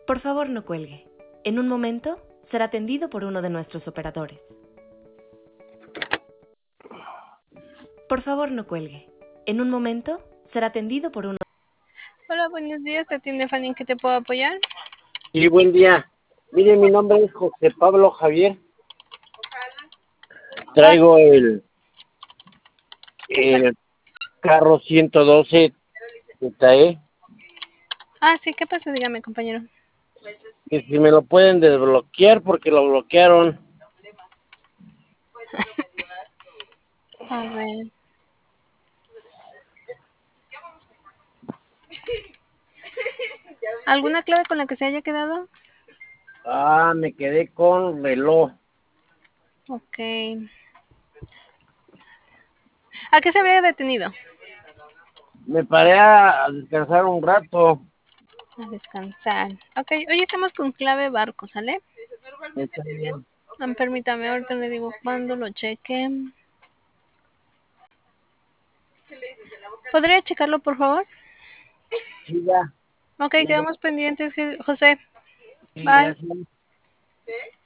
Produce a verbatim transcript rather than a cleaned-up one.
Por favor, no cuelgue. En un momento será atendido por uno de nuestros operadores. Por favor, no cuelgue. En un momento será atendido por uno. Hola, buenos días. ¿Te atiende Fanny? ¿En qué te puedo apoyar? Sí, buen día. Mire, mi nombre es José Pablo Javier. Traigo el, el carro ciento doce Z E, Ah, sí, ¿qué pasa? Dígame, compañero. que si me lo pueden desbloquear porque lo bloquearon. A ver. ¿Alguna clave con la que se haya quedado? Ah, me quedé con reloj. Ok. ¿A qué se habría detenido? Me paré a descansar un rato. A descansar. Ok, hoy estamos con clave barco, ¿sale? Está bien. Ah, permítame, ahorita le digo cuándo lo cheque. ¿Podría checarlo, por favor? Sí, ya. Ok, Sí, ya. quedamos pendientes, Je- José. Sí, Bye. gracias.